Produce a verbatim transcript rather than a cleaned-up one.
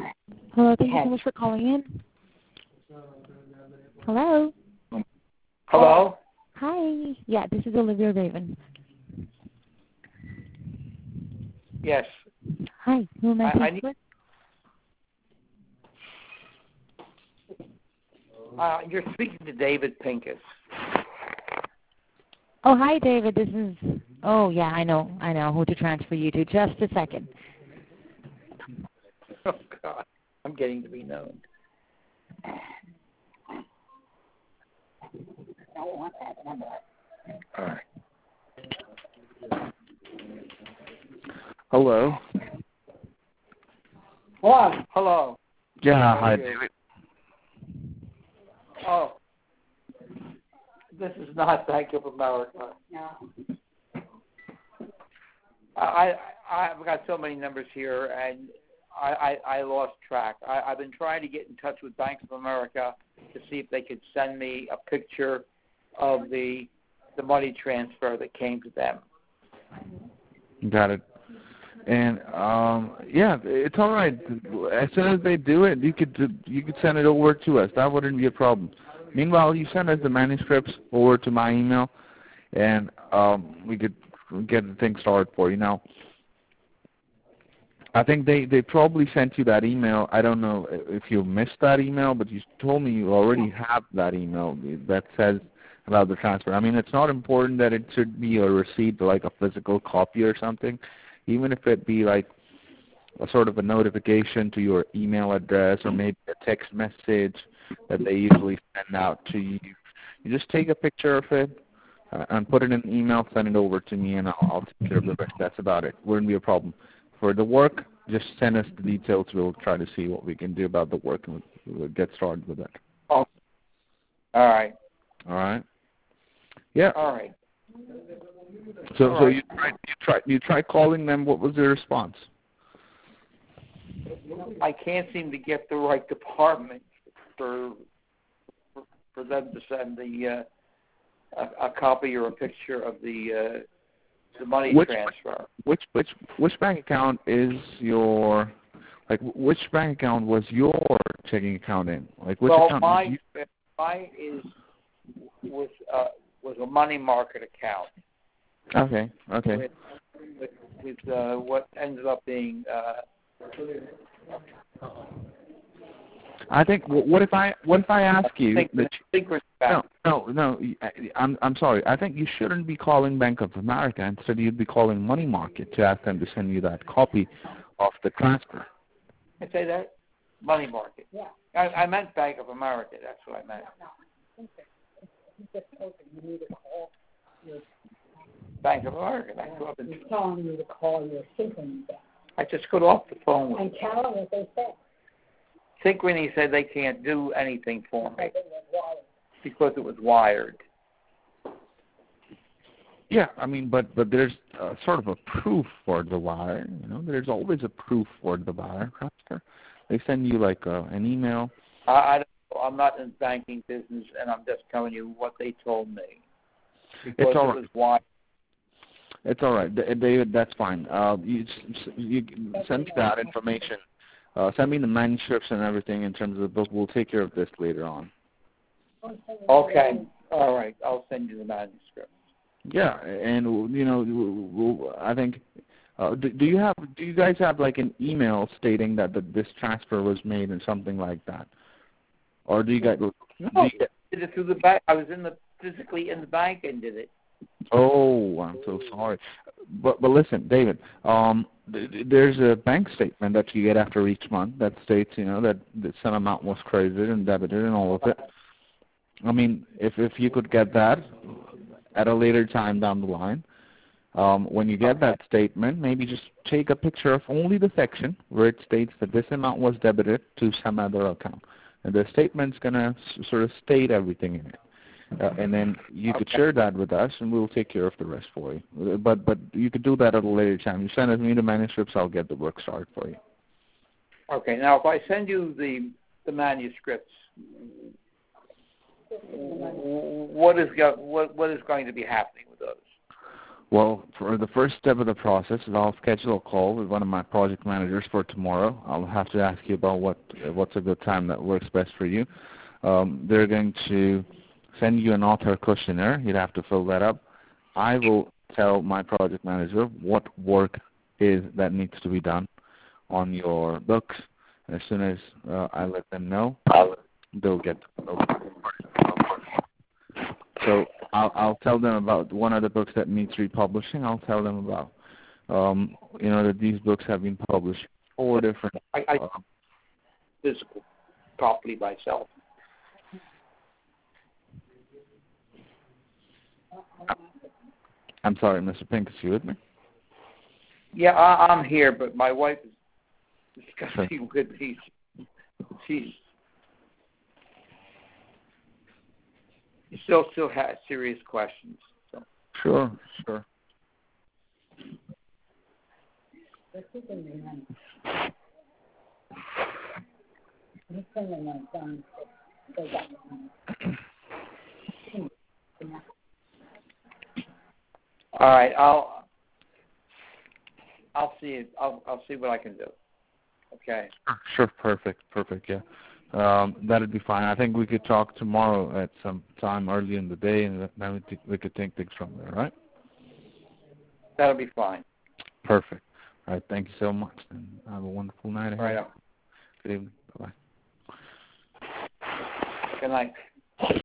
Hello, thank you so much for calling in. Hello? Hello? Hi. Yeah, this is Olivia Raven. Yes. Hi, who am I, I, speaking I need, with? uh, you're speaking to David Pincus. Oh, hi, David. This is, oh, yeah, I know. I know who to transfer you to. Just a second. Oh, God. I'm getting to be known. All right. Hello. Hello. Hello. Yeah, How hi, are you? David. Oh. This is not Bank of America. No. I, I, I've got so many numbers here, and I, I, I lost track. I, I've been trying to get in touch with Bank of America to see if they could send me a picture of the the money transfer that came to them. Got it. And um, yeah, it's all right. As soon as they do it, you could you could send it over to us. That wouldn't be a problem. Meanwhile, you send us the manuscripts over to my email, and um, we could get the thing started for you. Now, I think they, they probably sent you that email. I don't know if you missed that email, but you told me you already have that email that says about the transfer. I mean, it's not important that it should be a receipt, like a physical copy or something. Even if it be like a sort of a notification to your email address or maybe a text message that they usually send out to you. You just take a picture of it uh, and put it in an email, send it over to me, and I'll, I'll take care of the rest. That's about it. Wouldn't be a problem. For the work, just send us the details. We'll try to see what we can do about the work, and we'll, we'll get started with it. Oh. All right. All right. Yeah. All right. So, All so right. you tried, you tried, you tried calling them. What was their response? I can't seem to get the right department for for, for them to send the uh, a, a copy or a picture of the uh, the money which, transfer. Which which which bank account is your like? Which bank account was your checking account in? Like which well, account? mine You... mine is was uh, was a money market account. Okay. Okay. With, with, with uh, what ended up being. Uh, I think. What if I what if I ask you? Synchronous, Synchronous Bank. No, no, no. I'm I'm sorry. I think you shouldn't be calling Bank of America. Instead, you'd be calling Money Market to ask them to send you that copy of the transfer. I say that money market. Yeah. I, I meant Bank of America. That's what I meant. No, he just told you you need to call your. Bank of America. That's what I've been. He's telling you to call your Synchrony Bank. I just got off the phone with And them. tell them what they said. Synchrony said they can't do anything for me Because it was wired. because it was wired. Yeah, I mean, but but there's uh, sort of a proof for the wire. You know, there's always a proof for the wire transfer. They send you like uh, an email. I, I don't, I'm not in the banking business, and I'm just telling you what they told me. Because It's all it right. was wired. It's all right, David. That's fine. Uh, you you send me that information. Uh, send me the manuscripts and everything in terms of the book. We'll take care of this later on. Okay. All right. I'll send you the manuscript. Yeah, and you know, we'll, I think. Uh, do, do you have? Do you guys have like an email stating that the, this transfer was made and something like that, or do you guys? No, do you get, I did it through the bank. I was in the physically in the bank and did it. Oh, I'm so sorry. But but listen, David, um, th- there's a bank statement that you get after each month that states, you know, that the some amount was credited and debited and all of it. I mean, if if you could get that at a later time down the line, um, when you get that statement, maybe just take a picture of only the section where it states that this amount was debited to some other account, and the statement's gonna s- sort of state everything in it. Uh, and then you could share that with us, and we'll take care of the rest for you. But but you could do that at a later time. You send us me the manuscripts, I'll get the work started for you. Okay. Now, if I send you the the manuscripts, what is go, what what is going to be happening with those? Well, for the first step of the process is I'll schedule a call with one of my project managers for tomorrow. I'll have to ask you about what what's a good time that works best for you. Um, they're going to send you an author questionnaire. You'd have to fill that up. I will tell my project manager what work is that needs to be done on your books. And as soon as uh, I let them know, they'll get they'll So I'll, I'll tell them about one of the books that needs republishing. I'll tell them about, um, you know, that these books have been published four different. I, I Uh, physical property myself. I'm sorry, Mister Pincus, you with me? Yeah, I, I'm here, but my wife is discussing with me. She's she still still has serious questions. So. Sure, sure. This is in the end. He's sending my son to go back to him. All right, I'll I'll see it. I'll I'll see what I can do. Okay. Sure, perfect, perfect, yeah. Um, that'd be fine. I think we could talk tomorrow at some time early in the day, and then we, th- we could take things from there, right? That'll be fine. Perfect. All right, thank you so much, and have a wonderful night ahead. All right. Good evening. Bye-bye. Good night.